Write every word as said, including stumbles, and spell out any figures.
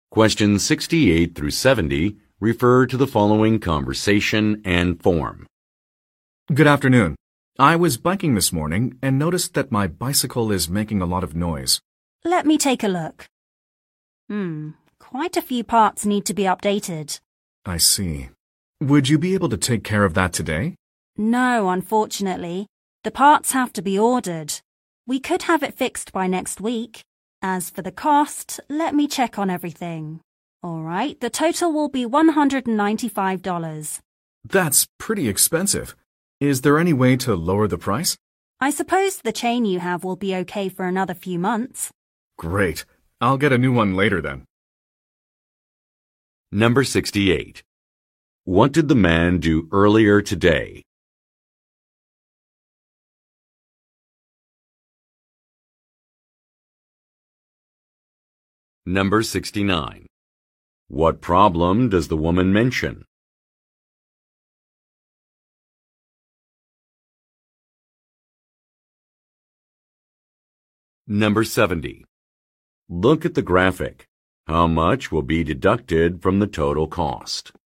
Questions sixty-eight through seventy refer to the following conversation and form. Good afternoon. I was biking this morning and noticed that my bicycle is making a lot of noise. Let me take a look. Hmm, quite a few parts need to be updated. I see. Would you be able to take care of that today? No, unfortunately. The parts have to be ordered. We could have it fixed by next week. As for the cost, let me check on everything. All right, the total will be one hundred ninety-five dollars. That's pretty expensive. Is there any way to lower the price? I suppose the chain you have will be okay for another few months. Great. I'll get a new one later then. Number sixty-eight. What did the man do earlier today? Number sixty-nine. What problem does the woman mention? Number seventy. Look at the graphic. How much will be deducted from the total cost?